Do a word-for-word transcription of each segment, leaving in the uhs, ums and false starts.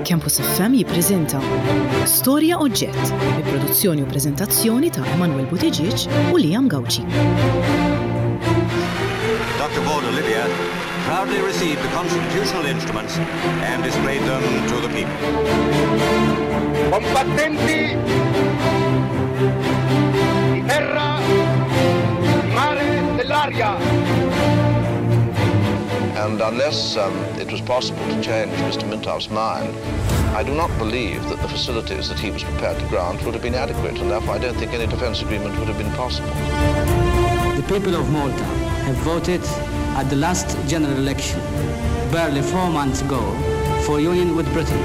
Campus F M jippreżenta Storja Oġġett bi produzzjoni u preżentazzjoni ta' Emanuel Buttigieg u Liam Gauci. Doctor Vaughan Olivia proudly received the constitutional instruments and displayed them to the people. Combattenti di terra, di mare, dell'aria. And unless um, it was possible to change Mister Mintoff's mind, I do not believe that the facilities that he was prepared to grant would have been adequate, and therefore I don't think any defence agreement would have been possible. The people of Malta have voted at the last general election, barely four months ago, for union with Britain.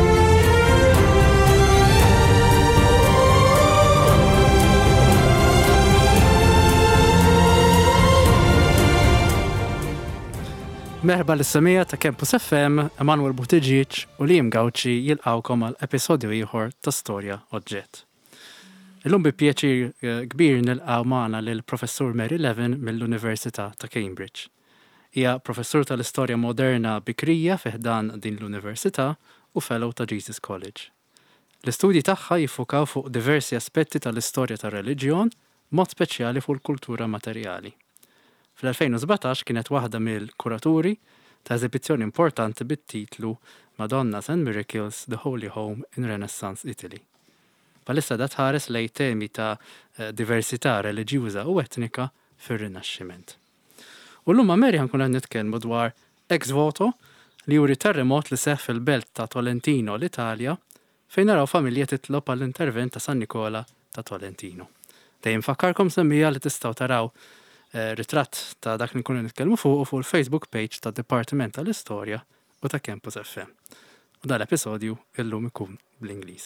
Merħba l-istamija ta' Campus F M, Emanuel Buttigieg u Liam Gauci jilqawkom għal episodju ieħor ta' Storja Oġġett. Illum bi pjaċir kbir nilqaw magħna lil Professur Mary Levin mill-Università ta' Cambridge. Hija professur tal-istorja moderna bikrija fiħdan din l-Università u fellow ta' Jesus College. L-istudji tagħha jiffukaw fuq diversi aspetti tal-istorja tar-reliġjon, mod speċjali fuq il-kultura materjali. Fl-twenty seventeen kienet waħda mill-kuraturi ta' eżibizzjoni importanti bit-titlu Madonnas and Miracles, The Holy Home in Renaissance Italy. Palissa da tħares lej temi ta' diversità reliġjuża u etnika fir-Rinaxximent. U llum ma' Mary ħankun qed nitkellmu dwar ex voto li juri terremot li seħħ fil-belt ta' Tolentino l-Italja fejn naraw familja titlob għall-intervent ta' San Nikola ta' Tolentino. Dejjem fakkarkom semmija li tistgħu taraw ritratt ta' dak li nkunu nitkellmu fuq u fuq il-Facebook page ta' Dipartiment tal-Istorja u ta' Campus F M. U dal-episodju illum ikun bl-Ingliż.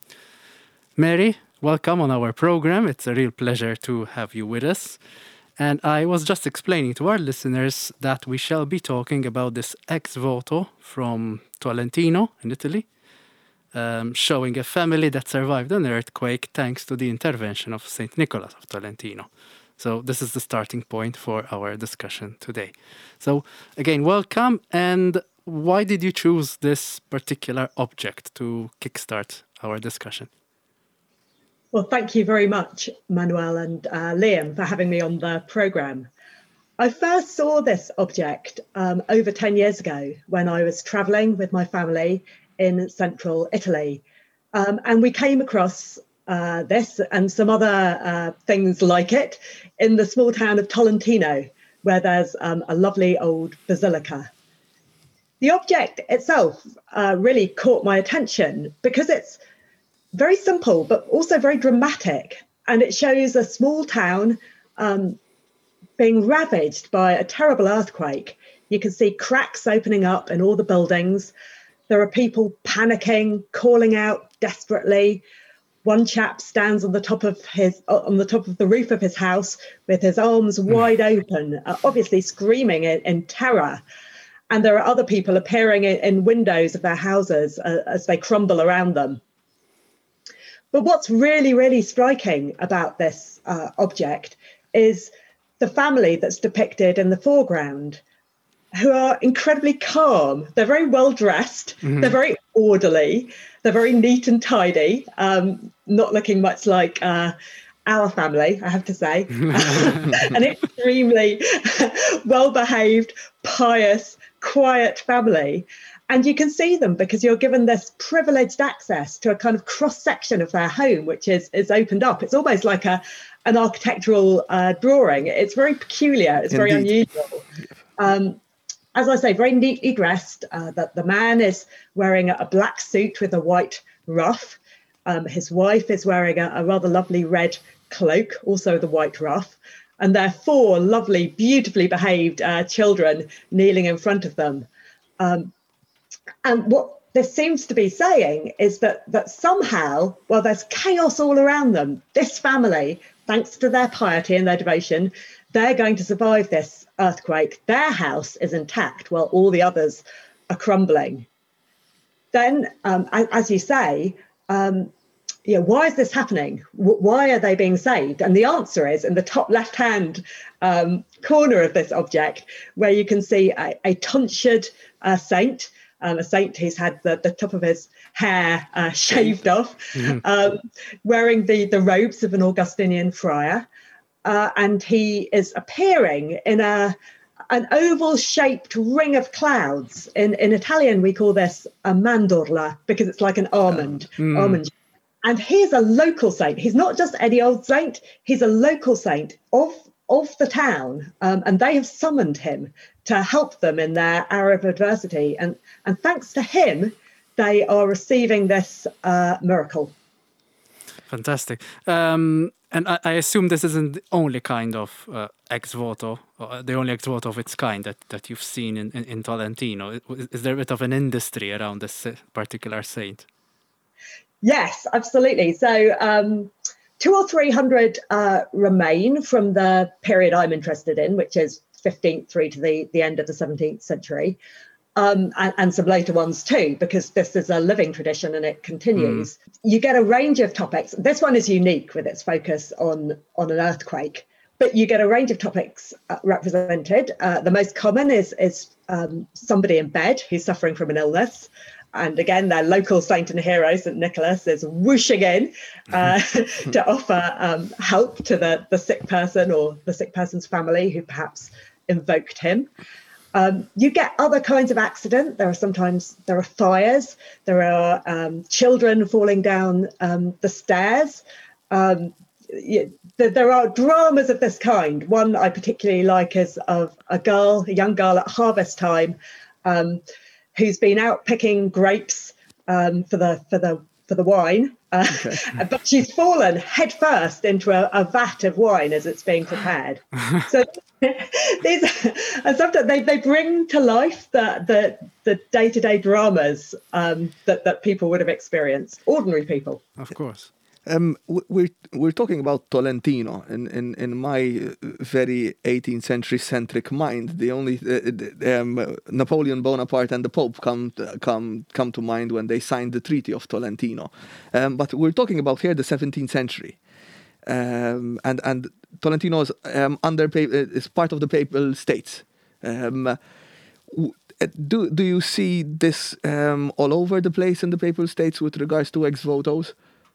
Mary, welcome on our program. It's a real pleasure to have you with us. And I was just explaining to our listeners that we shall be talking about this ex voto from Tolentino in Italy, um, showing a family that survived an earthquake thanks to the intervention of Saint Nicholas of Tolentino. So this is the starting point for our discussion today. So again, welcome. And why did you choose this particular object to kickstart our discussion? Well, thank you very much, Manuel and uh, Liam, for having me on the programme. I first saw this object um, over ten years ago when I was travelling with my family in central Italy. Um, and we came across Uh, this and some other uh, things like it in the small town of Tolentino, where there's um, a lovely old basilica. The object itself uh, really caught my attention because it's very simple, but also very dramatic. And it shows a small town um, being ravaged by a terrible earthquake. You can see cracks opening up in all the buildings. There are people panicking, calling out desperately. One chap stands on the top of his on the top of the roof of his house with his arms wide open, uh, obviously screaming in, in terror. And there are other people appearing in, in windows of their houses uh, as they crumble around them. But what's really, really striking about this uh, object is the family that's depicted in the foreground, who are incredibly calm. They're very well dressed. Mm-hmm. They're very orderly. They're very neat and tidy, um, not looking much like uh, our family, I have to say. An extremely well-behaved, pious, quiet family. And you can see them because you're given this privileged access to a kind of cross-section of their home, which is, is opened up. It's almost like a an architectural uh, drawing. It's very peculiar. It's very Indeed. unusual. Um, As I say, very neatly dressed. Uh, that the man is wearing a black suit with a white ruff. Um, his wife is wearing a, a rather lovely red cloak, also the white ruff. And there are four lovely, beautifully behaved uh, children kneeling in front of them. Um, and what this seems to be saying is that that somehow, well, there's chaos all around them. This family, thanks to their piety and their devotion, they're going to survive this earthquake. Their house is intact while all the others are crumbling. Then, um, as you say, um, you know, why is this happening? Why are they being saved? And the answer is in the top left-hand um, corner of this object, where you can see a, a tonsured uh, saint um, a saint who's had the, the top of his hair uh, shaved off, mm-hmm. um, wearing the, the robes of an Augustinian friar. Uh, and he is appearing in a an oval-shaped ring of clouds. In, in Italian, we call this a mandorla, because it's like an almond. Mm. almond. And he's a local saint. He's not just any old saint. He's a local saint of, of the town. Um, and they have summoned him to help them in their hour of adversity. And, and thanks to him, they are receiving this uh, miracle. Fantastic. Um, and I, I assume this isn't the only kind of uh, ex voto, or the only ex voto of its kind that, that you've seen in, in, in Tolentino. Is, is there a bit of an industry around this particular saint? Yes, absolutely. So um, two or three hundred uh, remain from the period I'm interested in, which is fifteenth through to the, the end of the seventeenth century. Um, and, and some later ones too, because this is a living tradition and it continues. Mm. You get a range of topics. This one is unique with its focus on, on an earthquake, but you get a range of topics uh, represented. Uh, the most common is, is um, somebody in bed who's suffering from an illness. And again, their local saint and hero, Saint Nicholas, is whooshing in uh, to offer um, help to the, the sick person or the sick person's family who perhaps invoked him. Um, you get other kinds of accident. There are sometimes there are fires. There are um, children falling down um, the stairs. Um, you, th- there are dramas of this kind. One I particularly like is of a girl, a young girl at harvest time, um, who's been out picking grapes um, for the for the for the wine, uh, okay. but she's fallen headfirst into a, a vat of wine as it's being prepared. So these, and sometimes they, they bring to life the the, the day-to-day dramas um, that that people would have experienced, ordinary people. Of course. Um, we're we're talking about Tolentino, in in, in my very eighteenth century centric mind. The only uh, um, Napoleon Bonaparte and the Pope come come come to mind when they signed the Treaty of Tolentino. Um, but we're talking about here the seventeenth century, um, and and Tolentino is um, under is part of the Papal States. Um, do do you see this um, all over the place in the Papal States with regards to ex votos?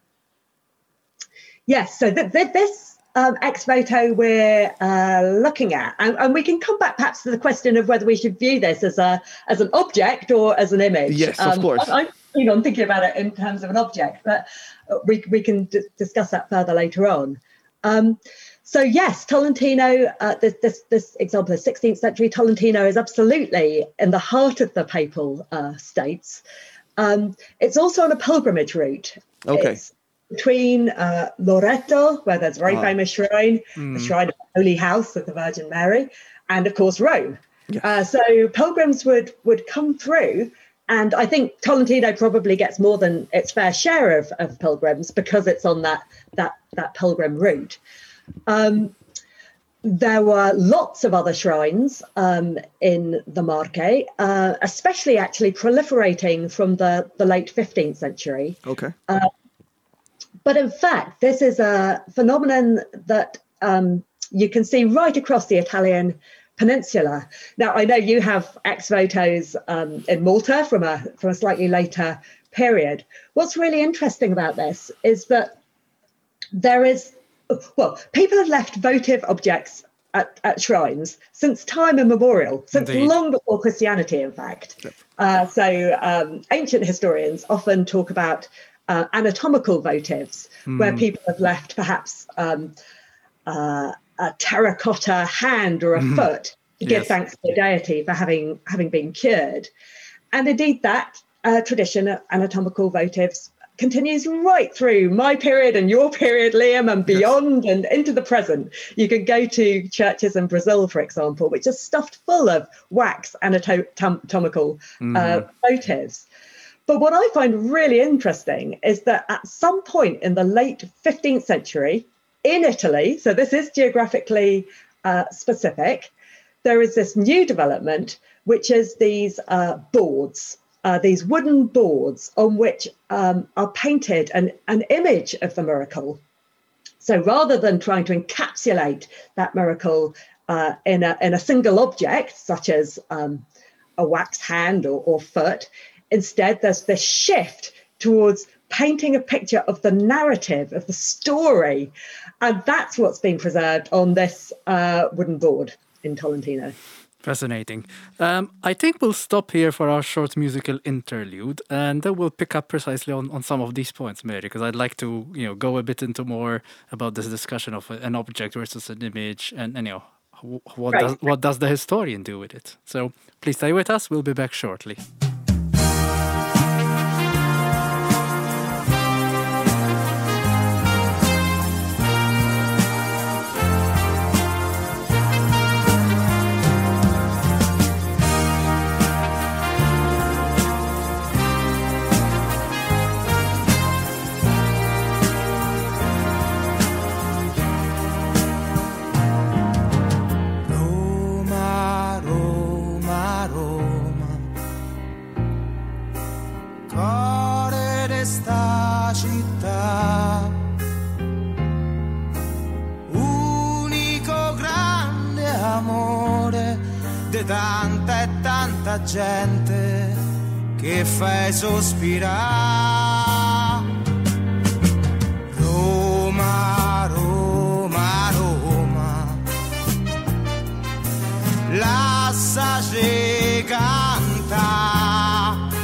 Yes, so th- th- this um, ex voto we're uh, looking at, and, and we can come back perhaps to the question of whether we should view this as a as an object or as an image. Yes, um, of course. I, I'm you know, thinking about it in terms of an object, but we we can d- discuss that further later on. Um, so yes, Tolentino, uh, this, this this example of sixteenth century Tolentino is absolutely in the heart of the Papal uh, States. Um, it's also on a pilgrimage route. Okay. It's between uh, Loreto, where there's a very ah. famous shrine, mm. the shrine of the Holy House of the Virgin Mary, and of course Rome. Yes. Uh, so pilgrims would would come through, and I think Tolentino probably gets more than its fair share of, of pilgrims because it's on that that that pilgrim route. Um, there were lots of other shrines um, in the Marche, uh, especially actually proliferating from the, the late fifteenth century. Okay. Uh, But in fact, this is a phenomenon that um, you can see right across the Italian peninsula. Now, I know you have ex votos um, in Malta from a from a slightly later period. What's really interesting about this is that there is, well, people have left votive objects at, at shrines since time immemorial, since Indeed. long before Christianity, in fact. Yep. Uh, so um, ancient historians often talk about Uh, anatomical votives, mm. where people have left perhaps um, uh, a terracotta hand or a mm. foot to give yes. thanks to the deity for having having been cured. And indeed, that uh, tradition of anatomical votives continues right through my period and your period, Liam, and beyond yes. and into the present. You can go to churches in Brazil, for example, which are stuffed full of wax anatomical mm. uh, votives. But what I find really interesting is that at some point in the late fifteenth century in Italy, so this is geographically uh, specific, there is this new development, which is these uh, boards, uh, these wooden boards on which um, are painted an, an image of the miracle. So rather than trying to encapsulate that miracle uh, in, a, in a single object, such as um, a wax hand or, or foot. Instead, there's this shift towards painting a picture of the narrative, of the story. And that's what's being preserved on this uh, wooden board in Tolentino. Fascinating. Um, I think we'll stop here for our short musical interlude, and then we'll pick up precisely on, on some of these points, Mary, because I'd like to, you know, go a bit into more about this discussion of an object versus an image, and, and you know, what right. does what does the historian do with it? So please stay with us. We'll be back shortly. Tanta e tanta gente che fai sospirare. Roma, Roma, Roma, lasciaci canta.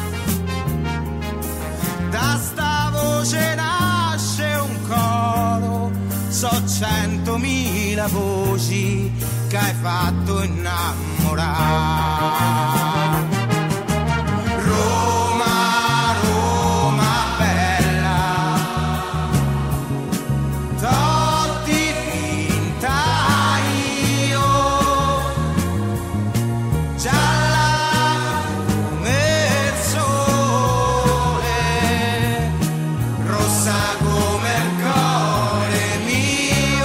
Da sta voce nasce un coro, so centomila voci che hai fatto innamorare. Roma, Roma bella, totti finta io, gialla come il sole, rossa come il cuore mio.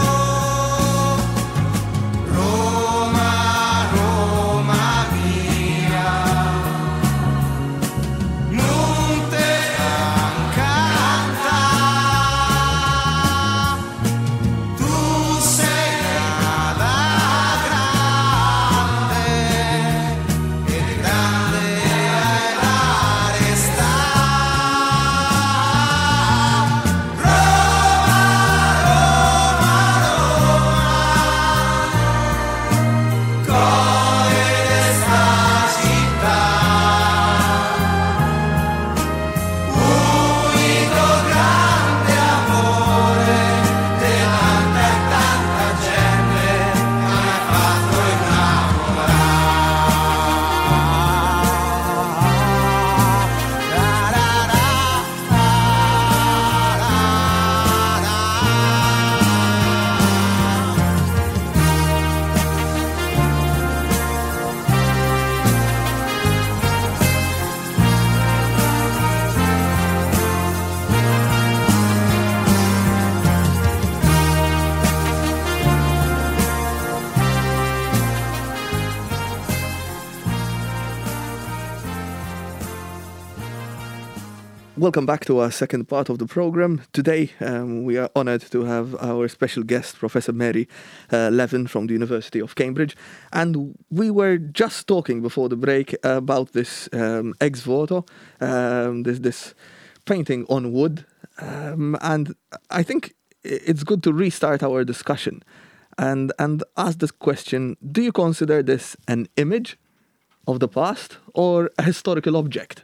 Welcome back to our second part of the program. Today, um, we are honored to have our special guest, Professor Mary uh, Levin from the University of Cambridge. And we were just talking before the break about this um, ex voto, um, this, this painting on wood. Um, and I think it's good to restart our discussion and, and ask this question: do you consider this an image of the past or a historical object?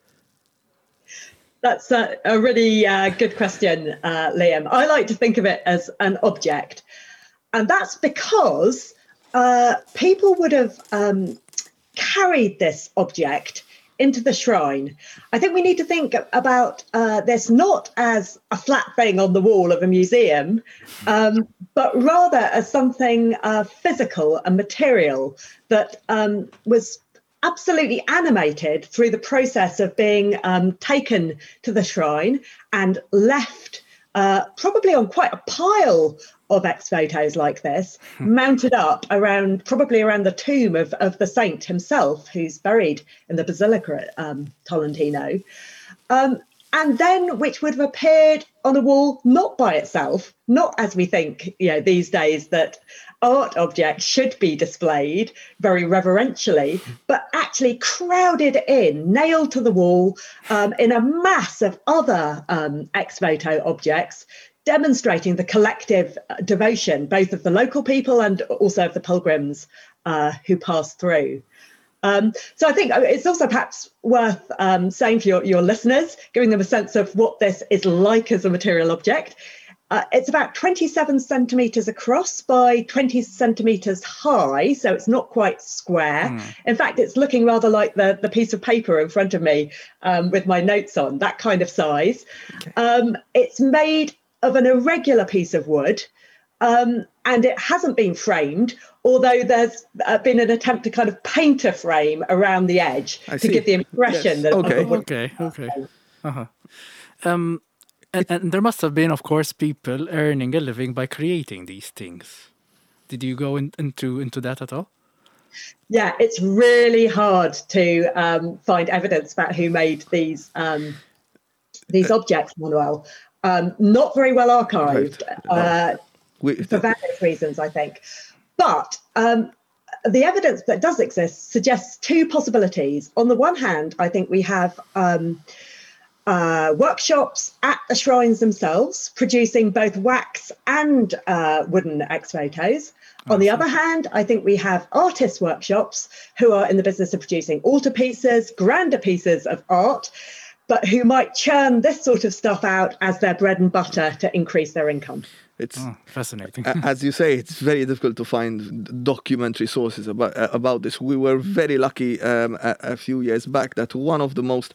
That's a, a really uh, good question, uh, Liam. I like to think of it as an object. And that's because uh, people would have um, carried this object into the shrine. I think we need to think about uh, this not as a flat thing on the wall of a museum, um, but rather as something uh, physical and material that um, was absolutely animated through the process of being um, taken to the shrine and left uh, probably on quite a pile of ex-votos like this, mounted up around, probably around the tomb of, of the saint himself, who's buried in the Basilica at um, Tolentino. Um, and then which would have appeared on a wall not by itself, not as we think, you know, these days that art objects should be displayed very reverentially, but actually crowded in, nailed to the wall um, in a mass of other um, ex voto objects, demonstrating the collective devotion, both of the local people and also of the pilgrims uh, who passed through. Um, so I think it's also perhaps worth um, saying for your, your listeners, giving them a sense of what this is like as a material object. Uh, it's about twenty-seven centimetres across by twenty centimetres high, so it's not quite square. Mm. In fact, it's looking rather like the, the piece of paper in front of me um, with my notes on, that kind of size. Okay. Um, it's made of an irregular piece of wood, um, and it hasn't been framed, although there's uh, been an attempt to kind of paint a frame around the edge I to see. give the impression yes. that... Okay, oh, okay, okay. Uh-huh. Um, and, and there must have been, of course, people earning a living by creating these things. Did you go in, into, into that at all? Yeah, it's really hard to um, find evidence about who made these um, these uh, objects, Manuel. Um, not very well archived uh, we, for various reasons, I think. But um, the evidence that does exist suggests two possibilities. On the one hand, I think we have um, uh, workshops at the shrines themselves producing both wax and uh, wooden ex-votos. On the other hand, I think we have artists' workshops who are in the business of producing altarpieces, grander pieces of art, but who might churn this sort of stuff out as their bread and butter to increase their income. It's oh, fascinating. As you say, it's very difficult to find documentary sources about uh, about this. We were very lucky um, a, a few years back that one of the most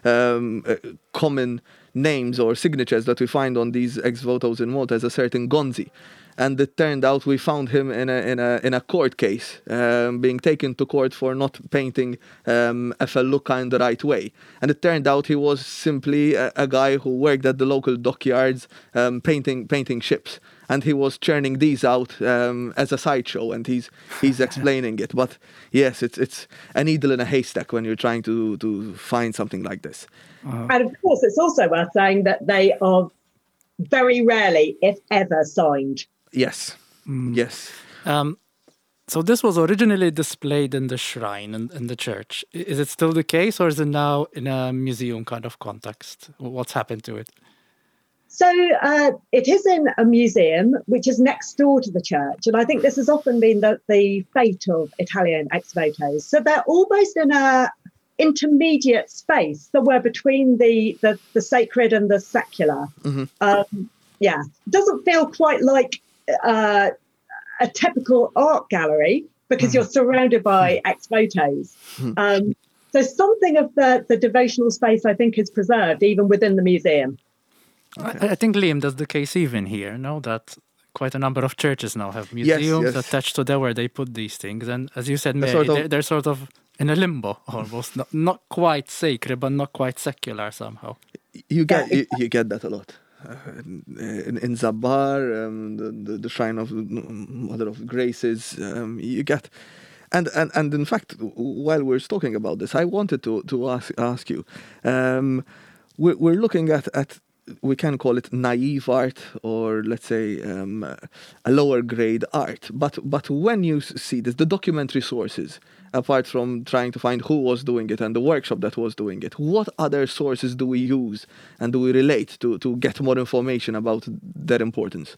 um, uh, common names or signatures that we find on these ex-votos in Malta is a certain Gonzi. And it turned out we found him in a in a in a court case, um, being taken to court for not painting um, a felucca in the right way. And it turned out he was simply a, a guy who worked at the local dockyards, um, painting painting ships, and he was churning these out um, as a sideshow. And he's he's explaining it. But yes, it's it's a needle in a haystack when you're trying to to find something like this. Uh-huh. And of course, it's also worth saying that they are very rarely, if ever, signed. Yes, mm. yes. Um, so this was originally displayed in the shrine and in, in the church. Is it still the case, or is it now in a museum kind of context? What's happened to it? So uh, it is in a museum, which is next door to the church. And I think this has often been the, the fate of Italian ex-votos. So they're almost in a intermediate space, somewhere between the, the, the sacred and the secular. Mm-hmm. Um, yeah, doesn't feel quite like Uh, a typical art gallery because mm. you're surrounded by mm. ex-votos. Mm. Um, so something of the, the devotional space, I think, is preserved even within the museum. Okay. I, I think, Liam, that's the case even here, no? That quite a number of churches now have museums yes, yes. attached to there where they put these things. And as you said, Mary, sort of, they're, they're sort of in a limbo almost. not, not quite sacred, but not quite secular somehow. You get, yeah, you, you get that a lot. Uh, in, in Zabar, um, the, the, the shrine of Mother of Graces, um, you get, and, and and in fact, while we're talking about this, I wanted to to ask ask you, um, we're, we're looking at at we can call it naive art, or let's say um, a lower grade art, but but when you see this, the documentary sources, apart from trying to find who was doing it and the workshop that was doing it, what other sources do we use and do we relate to to get more information about their importance?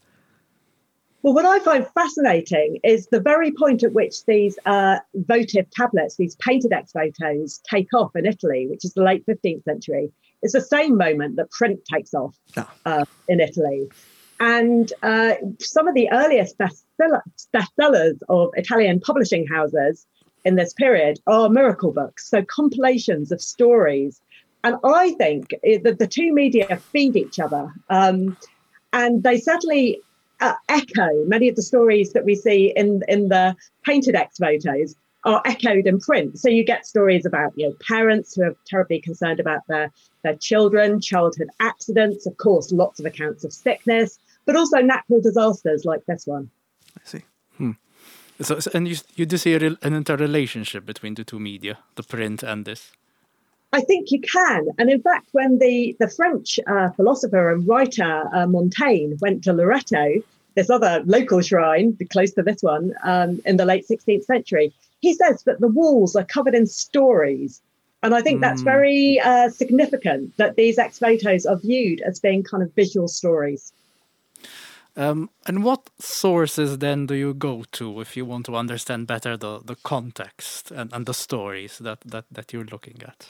Well, what I find fascinating is the very point at which these uh, votive tablets, these painted ex-votos, take off in Italy, which is the late fifteenth century. It's the same moment that print takes off oh. uh, in Italy. And uh, some of the earliest bestseller- bestsellers of Italian publishing houses in this period are miracle books, so compilations of stories. And I think that the two media feed each other. Um, and they certainly uh, echo many of the stories that we see in, in the painted ex-votos are echoed in print. So you get stories about, you know, parents who are terribly concerned about their, their children, childhood accidents, of course, lots of accounts of sickness, but also natural disasters like this one. I see. Hmm. So, so, and you you do see a, an interrelationship between the two media, the print and this? I think you can. And in fact, when the, the French uh, philosopher and writer uh, Montaigne went to Loreto, this other local shrine close to this one, um, in the late sixteenth century, he says that the walls are covered in stories. And I think mm. that's very uh, significant that these ex-votos are viewed as being kind of visual stories. Um, and what sources then do you go to if you want to understand better the, the context and, and the stories that, that, that you're looking at?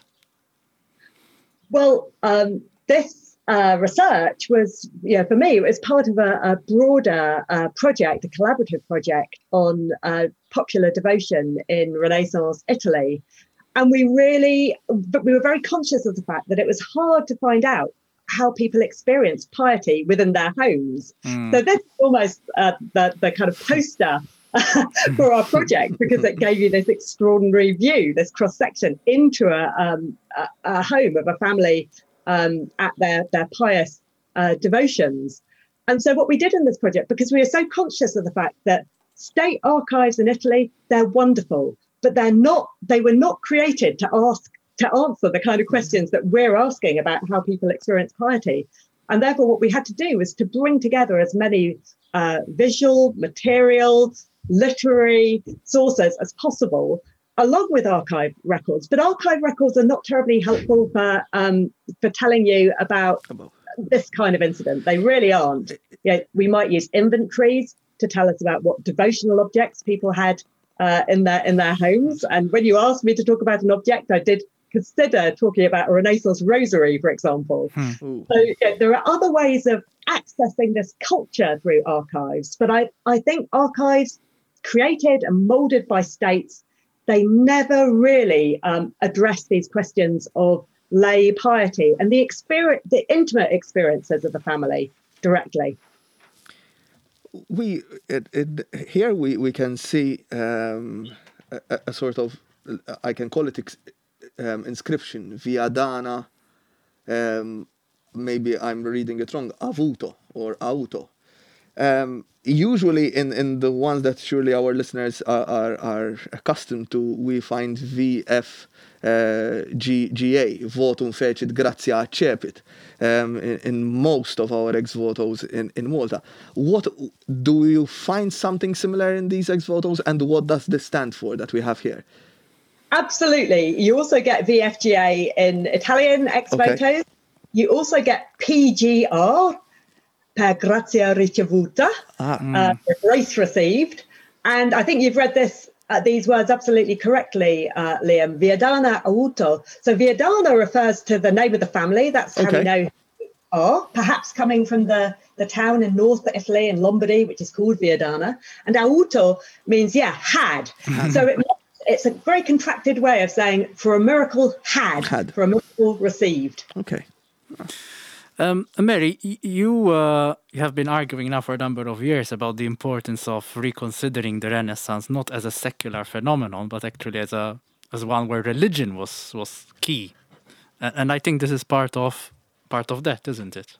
Well, um, this uh, research was, you know, for me, it was part of a, a broader uh, project, a collaborative project on uh, popular devotion in Renaissance Italy. And we really, but we were very conscious of the fact that it was hard to find out how people experience piety within their homes. Mm. So this is almost uh, the, the kind of poster for our project, because it gave you this extraordinary view, this cross-section into a, um, a, a home of a family um, at their, their pious uh, devotions. And so what we did in this project, because we are so conscious of the fact that state archives in Italy, they're wonderful, but they're not, they were not created to ask to answer the kind of questions that we're asking about how people experience piety. And therefore, what we had to do was to bring together as many uh, visual, material, literary sources as possible, along with archive records. But archive records are not terribly helpful for um, for telling you about this kind of incident. They really aren't. You know, we might use inventories to tell us about what devotional objects people had uh, in their in their homes. And when you asked me to talk about an object, I did consider talking about a Renaissance rosary, for example. Hmm. So yeah, there are other ways of accessing this culture through archives. But I, I think archives created and molded by states, they never really um, address these questions of lay piety and the experience, the intimate experiences of the family directly. We it, it, here we, we can see um, a, a sort of, I can call it ex- Um, inscription, via dana, um, maybe I'm reading it wrong, avuto or auto. Um, usually in, in the ones that surely our listeners are, are, are accustomed to, we find V F G A, votum fecit gratia accepit, um, in, in most of our ex-votos in, in Malta. What do you find something similar in these ex-votos, and what does this stand for that we have here? Absolutely. You also get V F G A in Italian ex-votos. Okay. You also get P G R, per grazia ricevuta, ah, mm. uh, for grace received. And I think you've read this, uh, these words absolutely correctly, uh, Liam. Viadana auto. So Viadana refers to the name of the family. That's how okay. we know who they are, perhaps coming from the, the town in North Italy in Lombardy, which is called Viadana. And auto means, yeah, had. So it It's a very contracted way of saying for a miracle had, had. for a miracle received. Okay. Um, Mary, you uh, you have been arguing now for a number of years about the importance of reconsidering the Renaissance not as a secular phenomenon, but actually as a as one where religion was was key, and, and I think this is part of part of that, isn't it?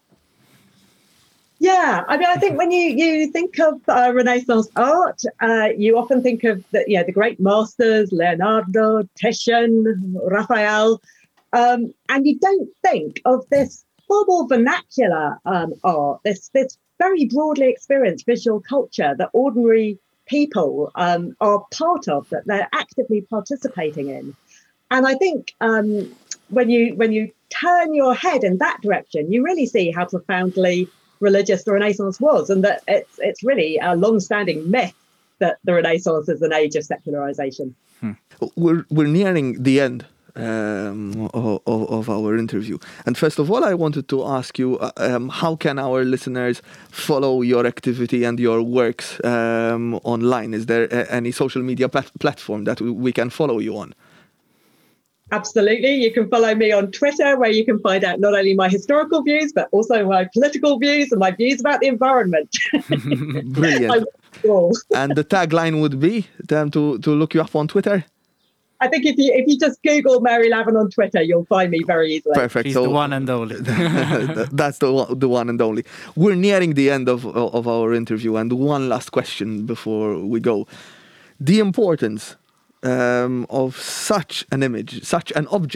Yeah, I mean, I think when you, you think of uh, Renaissance art, uh, you often think of the, you know, the great masters, Leonardo, Titian, Raphael, um, and you don't think of this far more vernacular um, art, this, this very broadly experienced visual culture that ordinary people um, are part of, that they're actively participating in. And I think um, when you when you turn your head in that direction, you really see how profoundly religious the Renaissance was, and that it's it's really a long-standing myth that the Renaissance is an age of secularization. Hmm. We're we're nearing the end um, of, of our interview, and first of all, I wanted to ask you, uh, um, how can our listeners follow your activity and your works um, online? Is there a, any social media plat- platform that we, we can follow you on? Absolutely. You can follow me on Twitter, where you can find out not only my historical views, but also my political views and my views about the environment. Brilliant. And the tagline would be um, to, to look you up on Twitter? I think if you if you just Google Mary Lavin on Twitter, you'll find me very easily. Perfect. She's so, the one and only. That's the one, the one and only. We're nearing the end of, of our interview, and one last question before we go. The importance Um, of such an image, such an object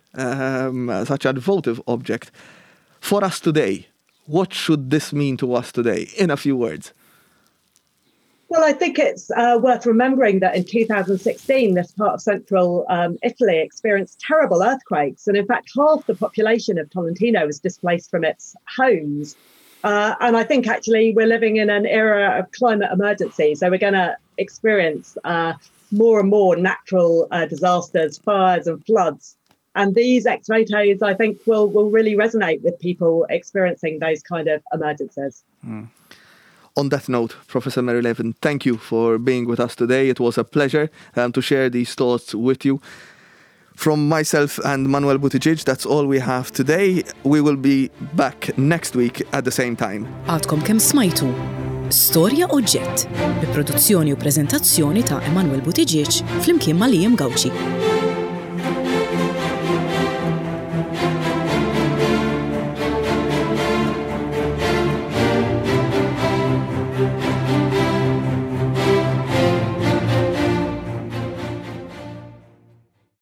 um, such a devotive object. For us today, what should this mean to us today, in a few words? Well, I think it's uh, worth remembering that in two thousand sixteen, this part of central um, Italy experienced terrible earthquakes. And in fact, half the population of Tolentino was displaced from its homes. Uh, and I think actually we're living in an era of climate emergency. So we're going to experience uh, more and more natural uh, disasters, fires and floods. And these ex-votos, I think, will, will really resonate with people experiencing those kind of emergencies. Mm. On that note, Professor Mary Levin, thank you for being with us today. It was a pleasure um, to share these thoughts with you. From myself and Manuel Buttigieg, that's all we have today. We will be back next week at the same time. Għadkom kemm smajtu Storja Oġġett bi produzzjoni u preżentazzjoni ta' Emanuel Buttigieg flimkien ma' Liam Gawci.